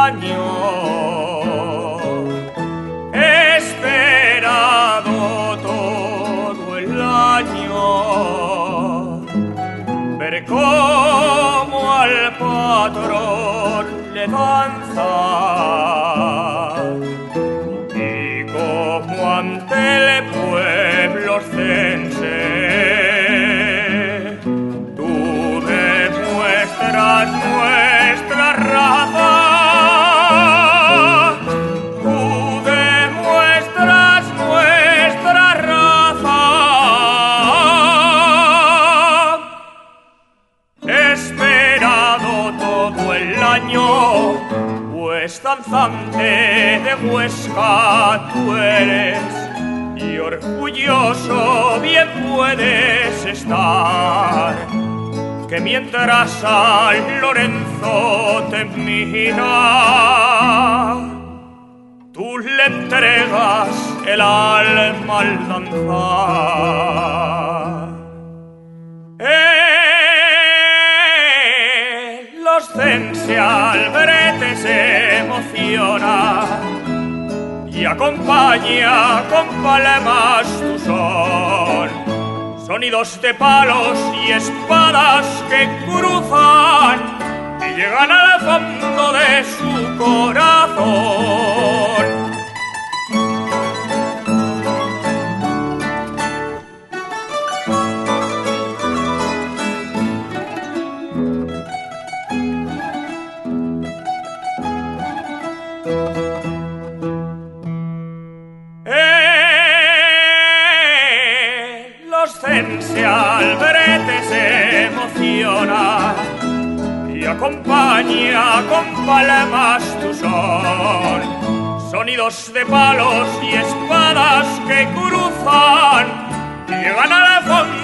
año. He esperado todo el año ver cómo al patrón le danza y cómo ante el pueblo oscense tú demuestras nuestra raza. Tú demuestras nuestra raza. He esperado todo el año, pues danzante de Huesca tú eres, y orgulloso bien puedes estar, que mientras San Lorenzo te mira, tú le entregas el alma al danzar. El oscense al brete se emociona y acompaña con palmas tu son, sonidos de palos y espadas que cruzan y llegan al fondo de su corazón. El oscense al brete se emociona y acompaña con palmas tu son, sonidos de palos y espadas que cruzan y llegan a la fondo